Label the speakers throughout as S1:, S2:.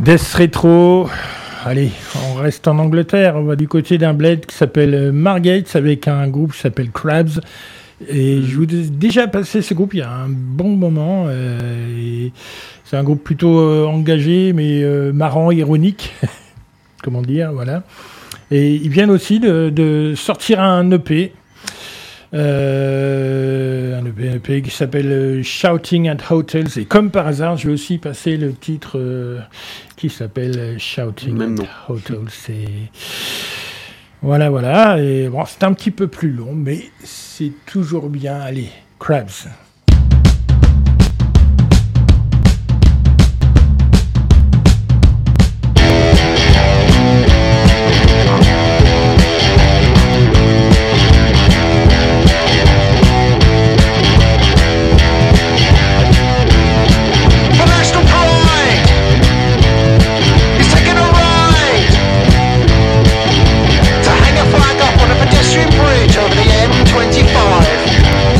S1: Death Retro. Allez, on reste en Angleterre. On va du côté d'un bled qui s'appelle Margates avec un groupe qui s'appelle Crabs. Et je vous ai déjà passé ce groupe il y a un bon moment. Et c'est un groupe plutôt engagé, mais marrant, ironique. Comment dire, voilà. Et ils viennent aussi de sortir un EP. Un EP qui s'appelle Shouting at Hotels. Et comme par hasard, je vais aussi passer le titre qui s'appelle Shouting at Hotels. Et voilà. Et bon, c'est un petit peu plus long, mais c'est toujours bien. Allez, Crabs.
S2: Over the M25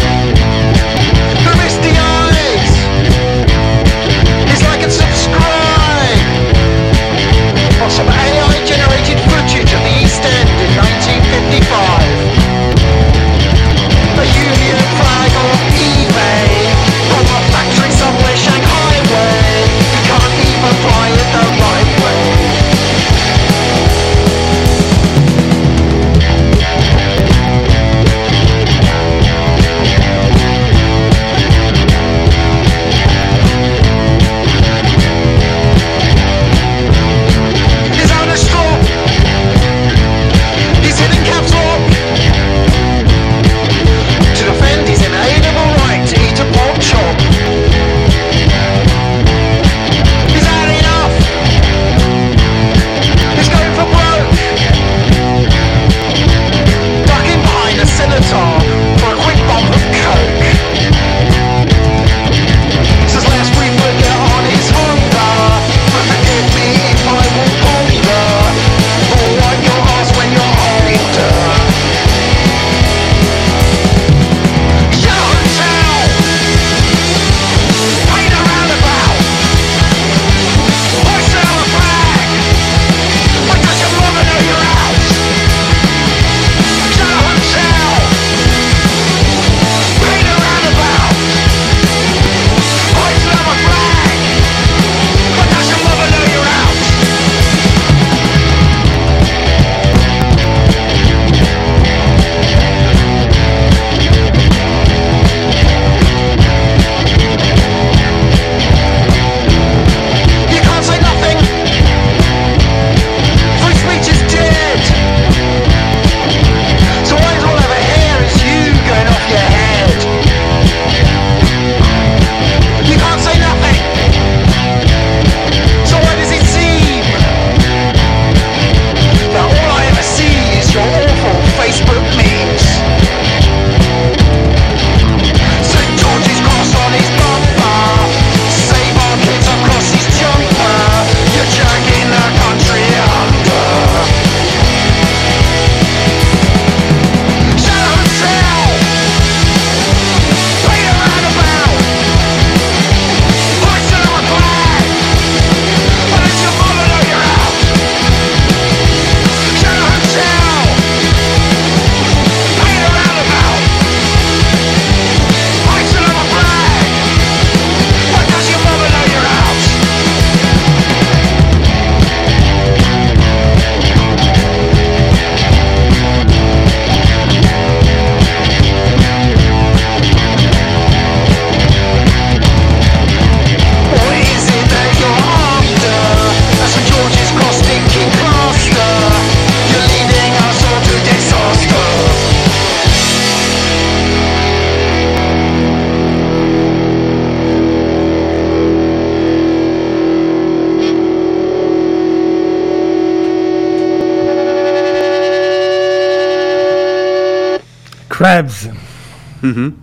S1: Crabs.
S3: Mm-hmm.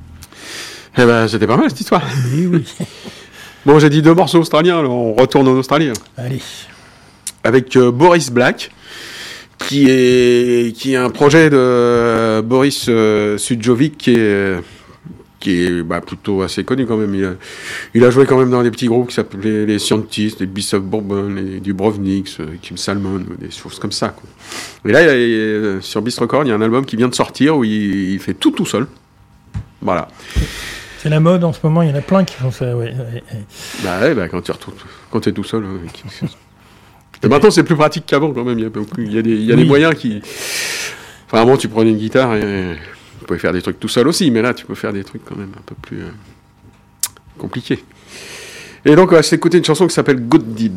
S3: Eh ben, c'était pas mal cette histoire.
S1: Oui.
S3: Bon, j'ai dit 2 morceaux australiens, alors on retourne en Australie.
S1: Allez.
S3: Avec Boris Black, qui est un projet de Boris Sudjovic, qui est qui est plutôt assez connu quand même. Il a joué quand même dans des petits groupes qui s'appelaient les Scientists, les Beasts of Bourbon, les Dubrovniks, Kim Salmon, des choses comme ça, quoi. Et là, sur Beast Records, il y a un album qui vient de sortir où il fait tout seul. Voilà.
S1: C'est la mode en ce moment, il y en a plein qui font ça, ouais.
S3: Quand t'es tout seul. Et maintenant, c'est plus pratique qu'avant quand même. Il y a des moyens qui. Enfin, avant, tu prenais une guitare et tu pouvais faire des trucs tout seul aussi, mais là, tu peux faire des trucs quand même un peu plus compliqués. Et donc, on va s'écouter une chanson qui s'appelle Good Deed.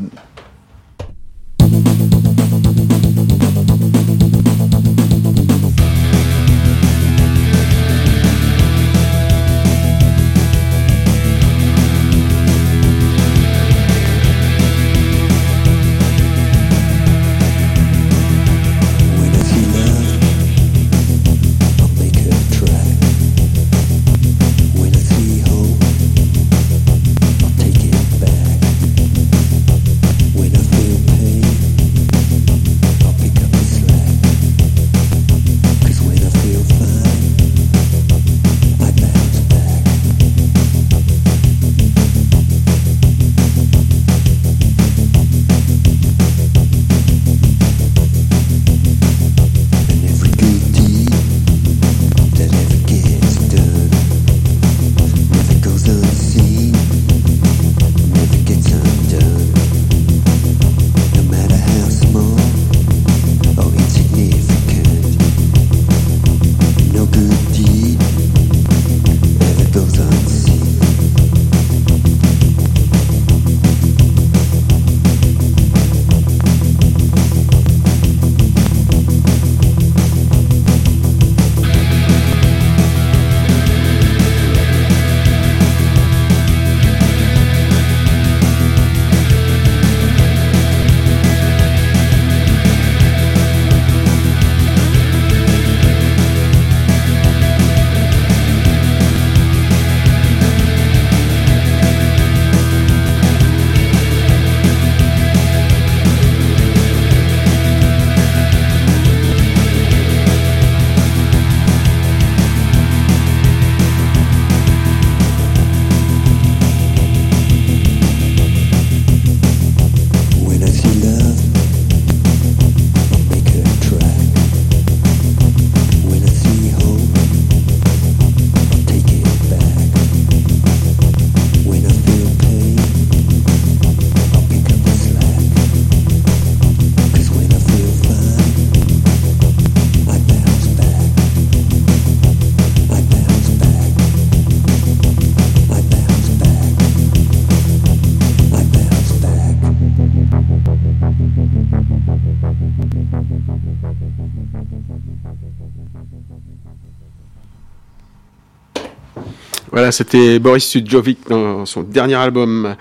S3: Voilà, c'était Boris Sudjovic dans son dernier album,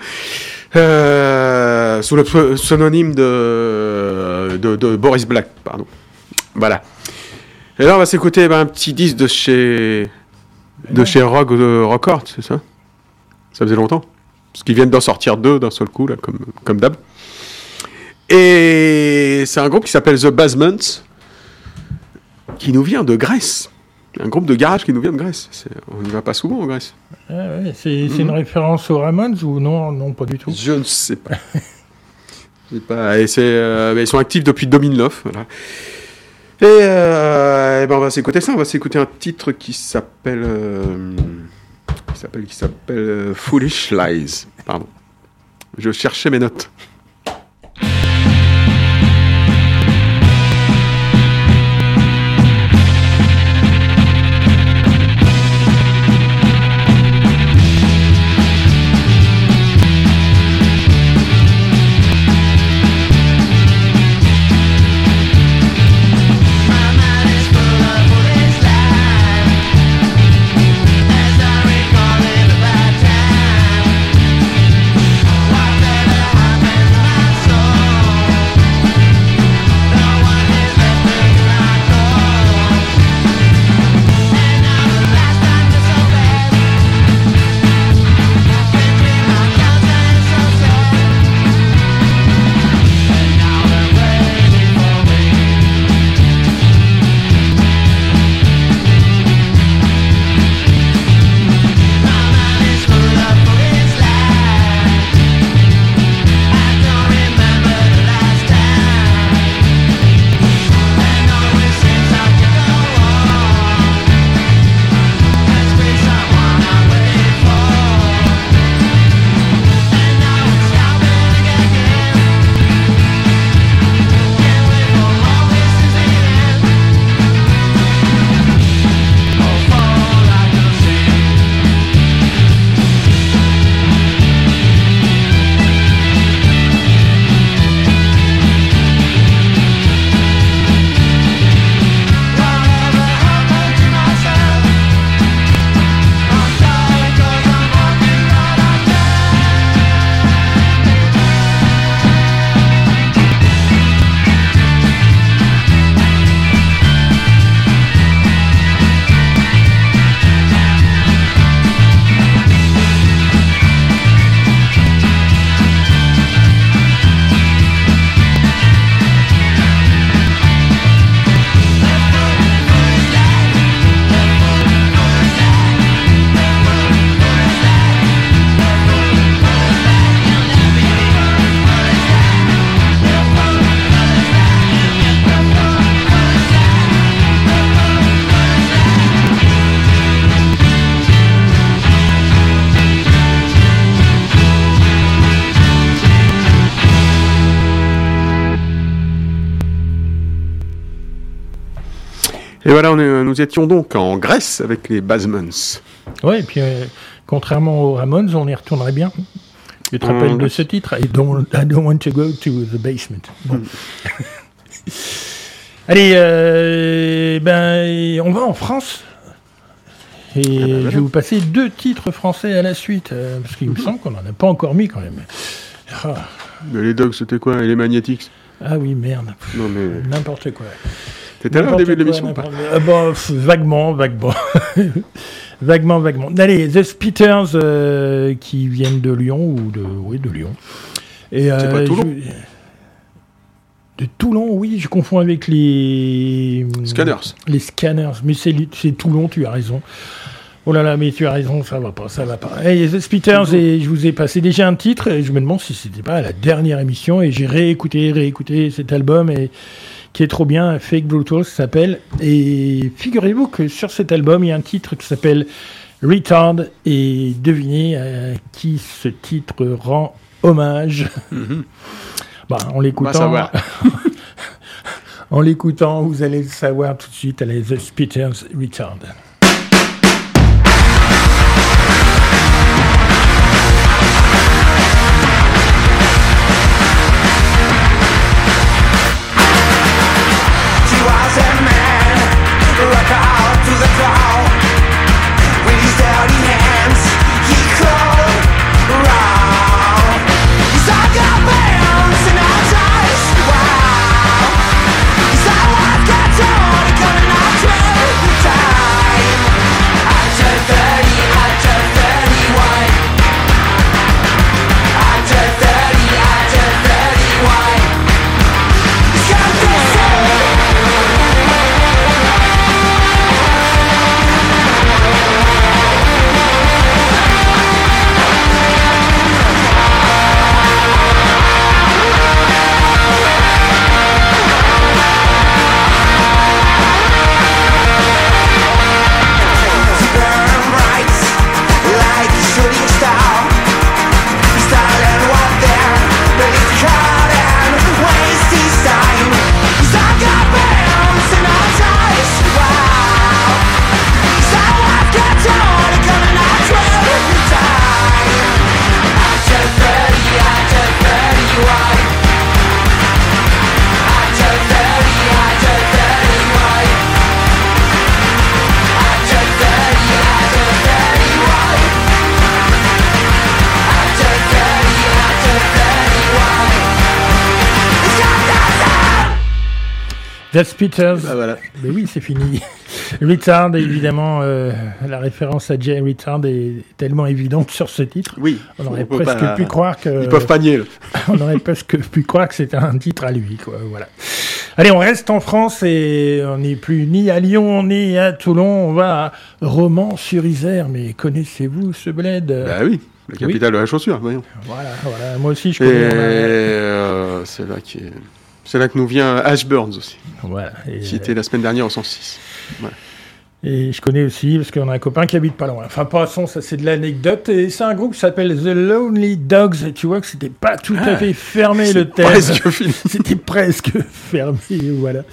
S3: sous le pseudonyme de Boris Black, pardon. Voilà. Et là, on va s'écouter un petit disque de chez Rogue Records, c'est ça? Ça faisait longtemps. Parce qu'ils viennent d'en sortir 2 d'un seul coup, là, comme d'hab. Et c'est un groupe qui s'appelle The Basements, qui nous vient de Grèce. Un groupe de garage qui nous vient de Grèce. On n'y va pas souvent en Grèce.
S1: Ah ouais, c'est une référence aux Ramones ou non? Non, pas du tout.
S3: Je ne sais pas. Et ils sont actifs depuis 2009. Voilà. Et on va s'écouter ça. On va s'écouter un titre qui s'appelle Foolish Lies. Pardon. Je cherchais mes notes.
S4: Whatever happens
S3: Et voilà, nous étions donc en Grèce avec les Basemans.
S1: Ouais, et puis contrairement aux Ramones, on y retournerait bien. Tu te rappelles de ce titre? I don't want to go to the basement. Bon. Allez, on va en France. Et je vais vous passer 2 titres français à la suite, parce qu'il me semble qu'on n'en a pas encore mis quand même. Ah.
S3: Mais les Dogs, c'était quoi? Et les Magnetics?
S1: Ah oui, merde.
S3: Non, mais...
S1: N'importe quoi.
S3: T'étais là au début de l'émission ou pas?
S1: Vaguement. vaguement. Allez, The Spitters, qui viennent de Lyon, de Lyon. Et,
S3: c'est pas Toulon?
S1: De Toulon, oui, je confonds avec les...
S3: Scanners.
S1: Les Scanners, mais c'est Toulon, tu as raison. Oh là là, mais tu as raison, ça va pas. Hey, The Spitters, et je vous ai passé déjà un titre, et je me demande si c'était pas la dernière émission, et j'ai réécouté cet album, et qui est trop bien, Fake Brutal, ça s'appelle. Et figurez-vous que sur cet album, il y a un titre qui s'appelle Retard, et devinez à qui ce titre rend hommage. En l'écoutant... En l'écoutant, vous allez le savoir tout de suite. Allez, The Spitters, Retard. The Spitters.
S3: Voilà.
S1: Mais oui, c'est fini. Retard, évidemment, la référence à Jay Retard est tellement évidente sur ce titre.
S3: Oui.
S1: On aurait presque pu croire que...
S3: Ils peuvent pas nier.
S1: On aurait presque pu croire que c'était un titre à lui, quoi. Voilà. Allez, on reste en France et on n'est plus ni à Lyon ni à Toulon. On va à Romans-sur-Isère. Mais connaissez-vous ce bled?
S3: Bah oui, la capitale de la chaussure, voyons.
S1: Voilà. Moi aussi, je connais.
S3: Et c'est là que nous vient Ash Burns aussi.
S1: Voilà.
S3: Qui était la semaine dernière au 106. Voilà.
S1: Et je connais aussi, parce qu'on a un copain qui habite pas loin. Enfin, passons, ça c'est de l'anecdote. Et c'est un groupe qui s'appelle The Lonely Dogs. Et tu vois que c'était pas tout à fait fermé le thème.
S3: Presque fini.
S1: C'était presque fermé, voilà.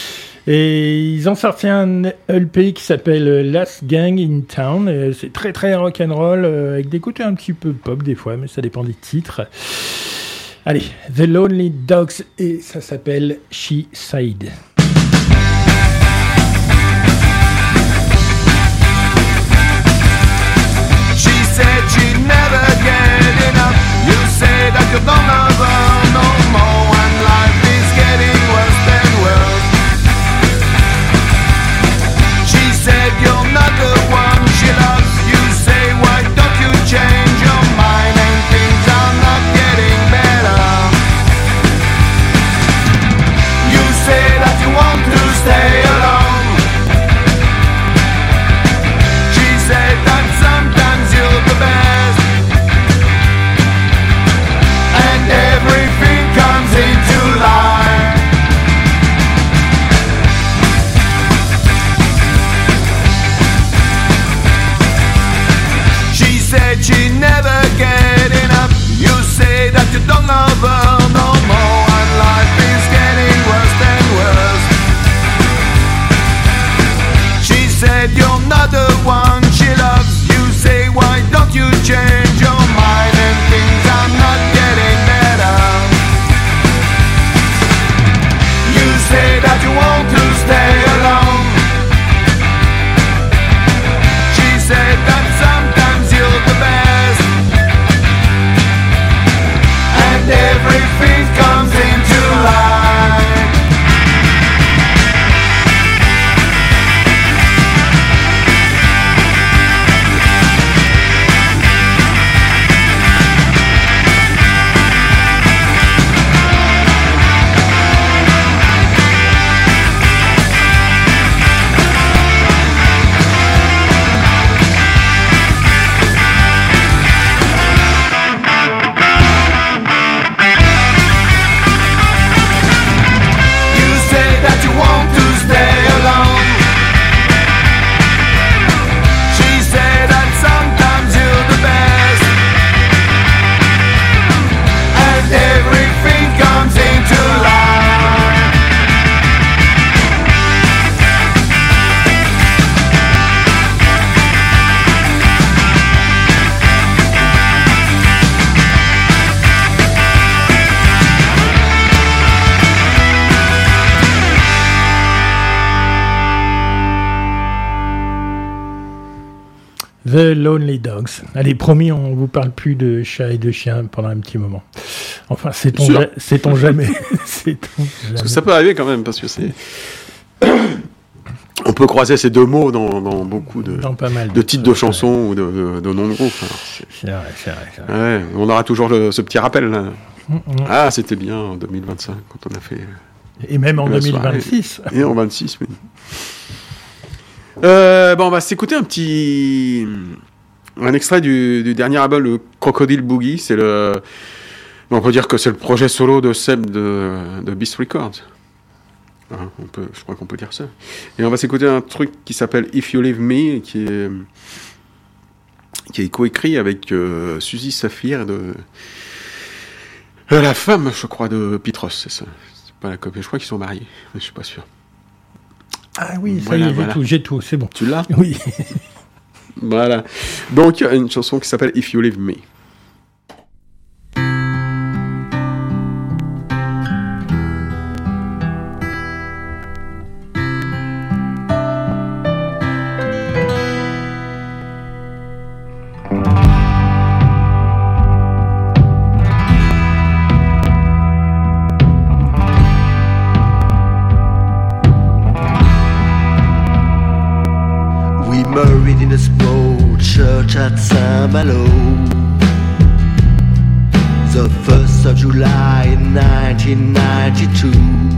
S1: Et ils ont sorti un LP qui s'appelle Last Gang in Town. C'est très très rock'n'roll, avec des côtés un petit peu pop des fois, mais ça dépend des titres. Allez, The Lonely Dogs, et ça s'appelle She Said.
S4: She said she'd never get enough. You said I could not love her no more, and life is getting worse than worse. She said you're not the one she loves. You say why don't you change your mind, and things are not getting better. You say that you want to stay alone. She said that sometimes you're the best, and every
S1: The Lonely Dogs. Allez, promis, on vous parle plus de chats et de chiens pendant un petit moment. Enfin, sait-on jamais. Sait-on jamais.
S3: Parce que ça peut arriver quand même, parce que c'est... On peut croiser ces deux mots dans beaucoup
S1: dans pas mal
S3: de titres de chansons ou de noms de groupes.
S1: C'est vrai.
S3: Ouais, on aura toujours ce petit rappel, là. Ah, c'était bien en 2025, quand on a fait...
S1: Et même en 2026.
S3: Et en 26, oui. On va s'écouter un extrait du dernier album, le Crocodile Boogie. On peut dire que c'est le projet solo de Seb de Beast Records. Je crois qu'on peut dire ça. Et on va s'écouter un truc qui s'appelle If You Leave Me, qui est coécrit avec Suzy Saphir la femme, je crois, de Petros, c'est ça. C'est pas la copine. Je crois qu'ils sont mariés, mais je suis pas sûr.
S1: Ah oui, ça y est, j'ai tout, c'est bon.
S3: Tu l'as ?
S1: Oui.
S3: Voilà. Donc, une chanson qui s'appelle If You Leave Me.
S5: At Saint-Malo, the 1st of July in 1992.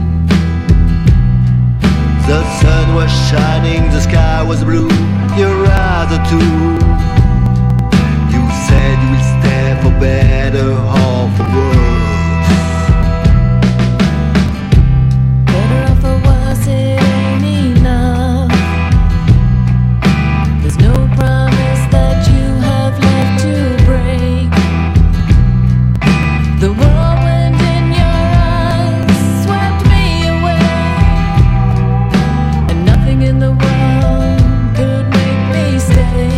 S5: The sun was shining, the sky was blue, your eyes are too. You said you will stay for better or for worse.
S6: Better or for worse, it ain't enough. There's no promise that you have left to break. The whirlwind in your eyes swept me away, and nothing in the world could make me stay.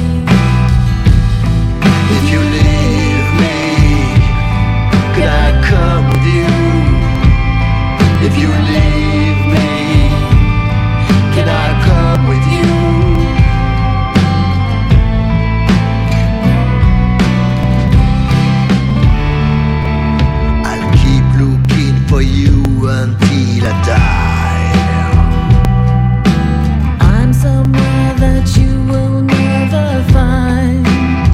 S5: If you leave me, could I come with you? If you leave me, can I come with you? For you until I die.
S6: I'm somewhere that you will never find.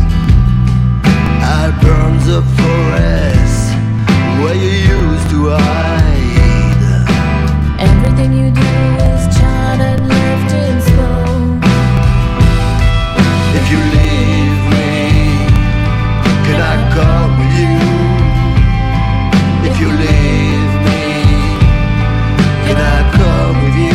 S5: I'll burn the forest where you used to hide.
S6: Everything you do is charred and left in smoke.
S5: If you leave me, can I come with you? If you leave me, can I come with you?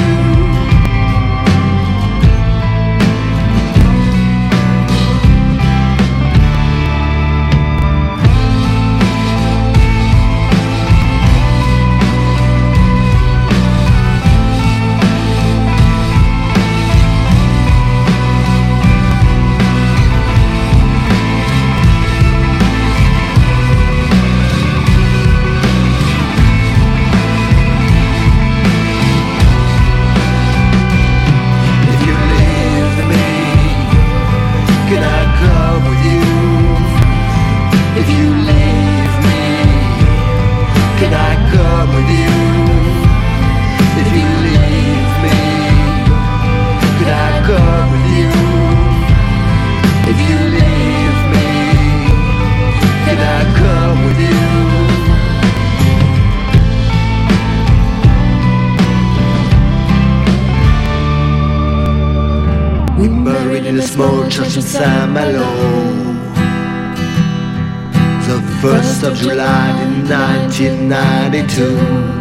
S5: Small church in Saint-Malo, the 1st of July in 1992.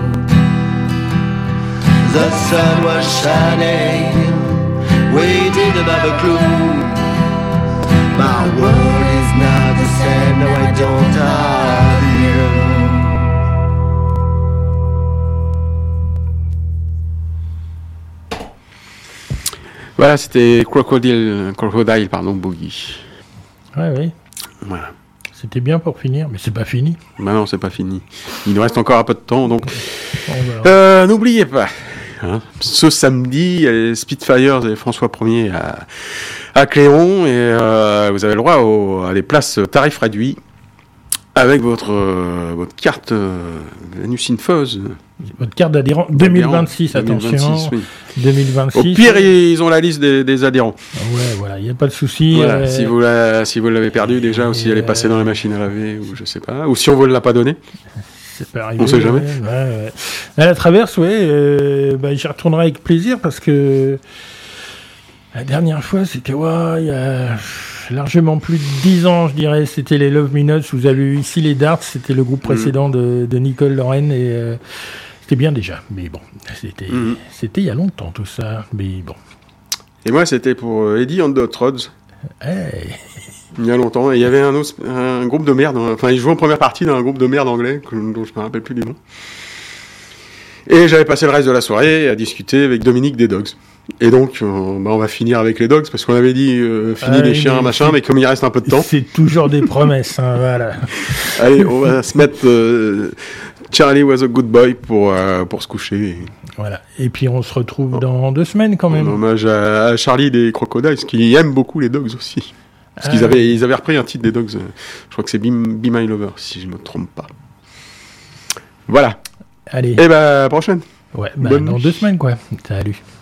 S5: The sun was shining, we didn't have a clue. My world is not the same, no I don't have you.
S3: Voilà, c'était Crocodile Boogie.
S1: Ouais, oui.
S3: Voilà.
S1: C'était bien pour finir, mais c'est pas fini.
S3: Bah non, c'est pas fini. Il nous reste encore un peu de temps, donc...
S1: Voilà.
S3: N'oubliez pas, hein. Ce samedi, il y a les Spitfires et François 1er à Cléon, et vous avez le droit à des places tarifs réduits avec votre carte Venus Infos.
S1: Votre carte d'adhérent 2026, attention.
S3: 2026, oui.
S1: 2026.
S3: Au pire, ils ont la liste des adhérents.
S1: Ouais, voilà, il n'y a pas de souci.
S3: Voilà, si vous l'avez perdu déjà, ou si elle est passée dans la machine à laver, ou je sais pas, ou si on vous l'a pas donnée.
S1: Ça peut arriver.
S3: On sait jamais.
S1: Ouais. À la traverse, j'y retournerai avec plaisir parce que la dernière fois, c'était il y a largement plus de 10 ans, je dirais. C'était les Love Minutes. Vous avez eu ici les Darts. C'était le groupe précédent de Nicole Lorraine et c'était bien déjà. Mais bon, c'était il y a longtemps tout ça. Mais bon.
S3: Et moi, c'était pour Eddie and the Hot Rods.
S1: Hey.
S3: Il y a longtemps. Et il y avait un groupe de merde. Enfin, ils jouaient en première partie dans un groupe de merde anglais dont je me rappelle plus du nom. Et j'avais passé le reste de la soirée à discuter avec Dominique des Dogs. Et donc, on va finir avec les Dogs, parce qu'on avait dit fini les chiens, machin, mais comme il reste un peu de temps.
S1: C'est toujours des promesses, hein, voilà.
S3: Allez, on va se mettre Charlie was a good boy pour se coucher.
S1: Voilà. Et puis on se retrouve dans 2 semaines quand même.
S3: En hommage à Charlie des Crocodiles, qui aime beaucoup les Dogs aussi. Parce qu'ils avaient repris un titre des Dogs, je crois que c'est Be My Lover, si je ne me trompe pas. Voilà.
S1: Allez.
S3: Et à la prochaine.
S1: Ouais, dans 2 semaines quoi. Salut.